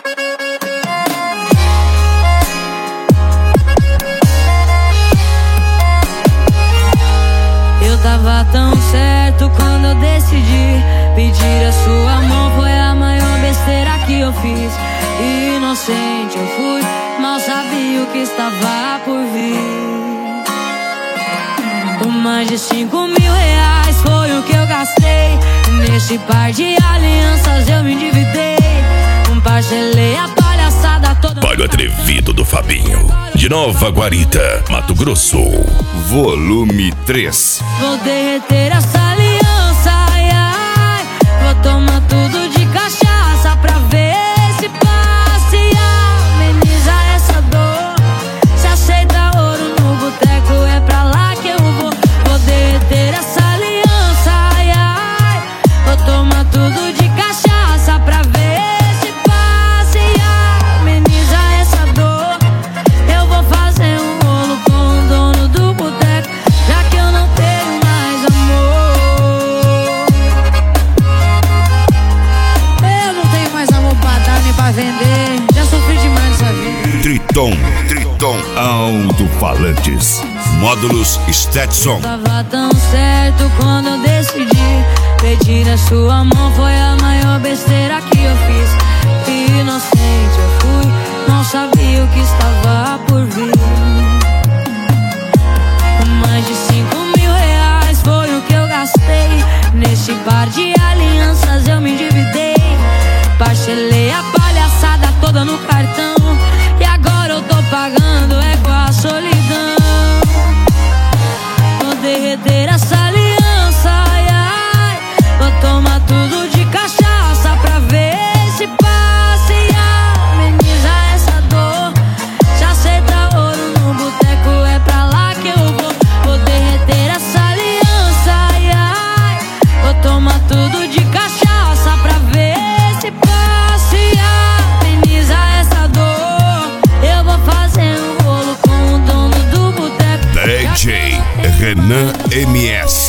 Eu tava tão certo quando eu decidi pedir a sua mão. Foi a maior besteira que eu fiz. Inocente eu fui, mal sabia o que estava por vir. Mais de 5.000 reais foi o que eu gastei. Nesse par de alianças eu me endividei. Parcelei a palhaçada toda. Olha o atrevido do Fabinho, de Nova Guarita, Mato Grosso. Volume 3. Vou derreter essa aliança, ai, ai. Vou tomar tudo de cachaça pra ver se passa e ameniza essa dor. Se aceita ouro no boteco, é pra lá que eu vou. Vou derreter essa aliança, ai, ai. Vou tomar tudo de cachaça pra ver se passa e ameniza essa dor. Eu vou fazer um rolo com o dono do boteco, já que eu não tenho mais amor. Eu não tenho mais amor pra dar nem pra vender. Já sofri demais nessa vida. Triton Alto-Falantes, módulos Stetson. Tava tão certo quando eu decidi pedir a sua mão. Foi a maior besteira que eu fiz. Inocente eu fui, não sabia o que estava por vir. Mais de 5.000 reais foi o que eu gastei. Nesse par de alianças eu me endividei. Parcelei a palhaçada toda no cartão. E agora eu tô pagando é com a solidão. Vou derreter essa aliança, ai, ai. Vou tomar tudo de cachaça pra ver se passa e ameniza essa dor. Se aceita ouro no boteco, é pra lá que eu vou. Vou derreter essa aliança, ai, ai. Vou tomar tudo de cachaça pra ver se passa e ameniza essa dor. Eu vou fazer um rolo com o dono do boteco. DJ Renan MS.